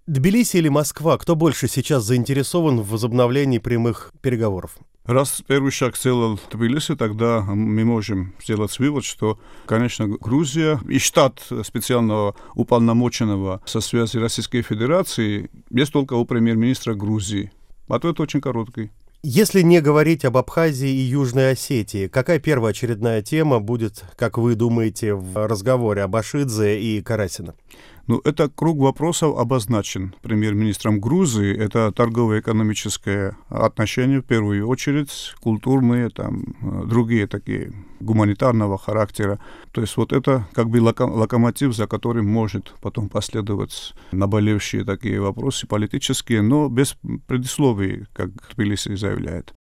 Тбилиси или Москва? Кто больше сейчас заинтересован в возобновлении прямых переговоров? Раз первый шаг сделал Тбилиси, тогда мы можем сделать вывод, что, конечно, Грузия и штат специального уполномоченного со связи Российской Федерации есть только у премьер-министра Грузии. Ответ очень короткий. Если не говорить об Абхазии и Южной Осетии, какая первоочередная тема будет, как вы думаете, в разговоре об Абашидзе и Карасина? Ну, это круг вопросов обозначен премьер-министром Грузии. Это торгово-экономическое отношение, в первую очередь, культурные, другие такие гуманитарного характера. То есть вот это как бы локомотив, за которым может потом последовать наболевшие такие вопросы политические, но без предисловий, как Тбилиси заявляет.